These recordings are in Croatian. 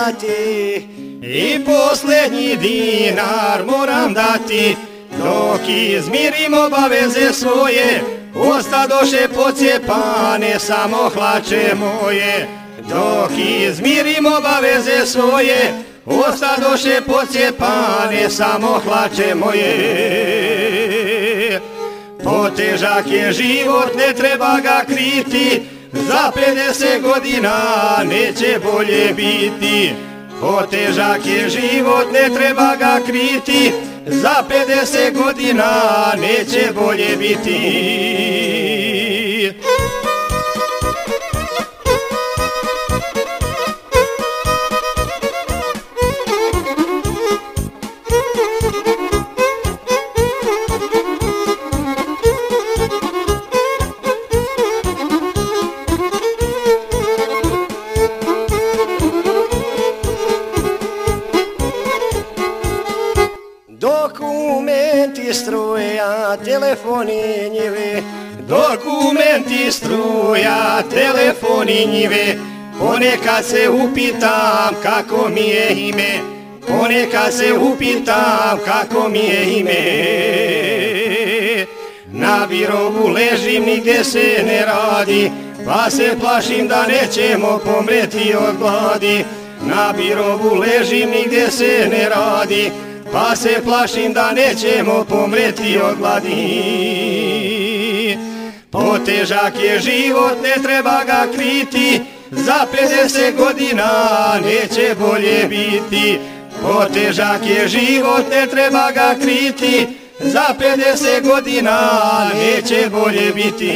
dati i posljednji dinar moram dati. Dok izmirim obaveze svoje, ostadoše pocijepane samo hlače moje. Dok izmirim obaveze svoje, ostadoše pocijepane samo hlače moje. Potežak je život, ne treba ga kriti, za 50 godina neće bolje biti. Potežak je život, ne treba ga kriti, za 50 godina neće bolje biti. Dokumenti struja, telefoni njive, dokumenti struja, telefoni njive. Ponekad se upitam kako mi je ime, ponekad se upitam kako mi je ime. Na birovu ležim, nigdje se ne radi, pa se plašim da nećemo pomreti od gladi. Na birovu ležim, nigdje se ne radi, pa se plašim da nećemo pomreti od gladi. Potežak je život, ne treba ga kriti, za 50 godina neće bolje biti. Potežak je život, ne treba ga kriti, za 50 godina neće bolje biti.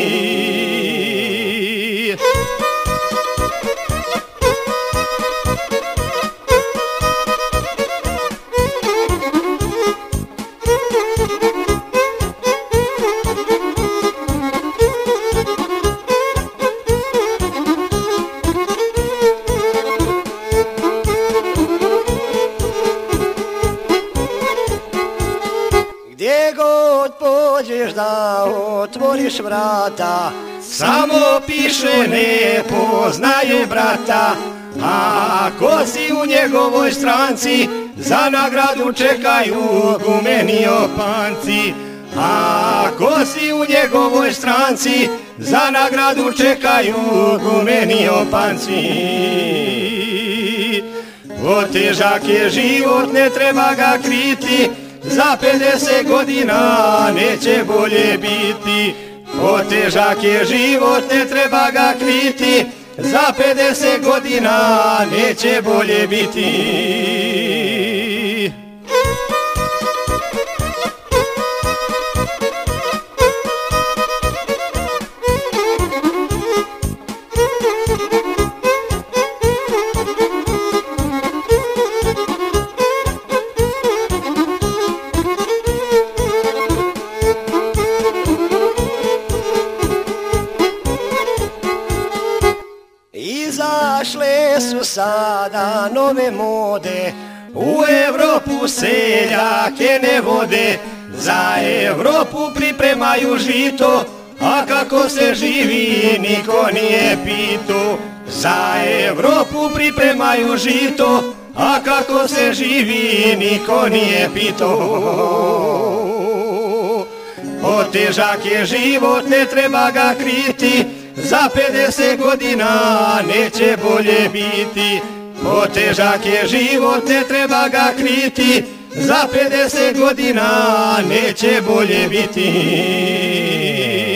Gdje god pođeš da otvoriš vrata, samo piše ne poznaju brata. A ako si u njegovoj stranci, za nagradu čekaju gumeni opanci. A ako si u njegovoj stranci, za nagradu čekaju gumeni opanci. Potežak je život, ne treba ga kriti, za 50 godina neće bolje biti. Potežak je život, ne treba ga kriti, za 50 godina neće bolje biti. Izašle su sada nove mode, u Evropu seljake ne vode. Za Evropu pripremaju žito, a kako se živi niko nije pito. Za Evropu pripremaju žito, a kako se živi niko nije pito. Potežak je život, ne treba ga kriti, za 50 godina neće bolje biti. Potežak je život, ne treba ga kriti, za 50 godina neće bolje biti.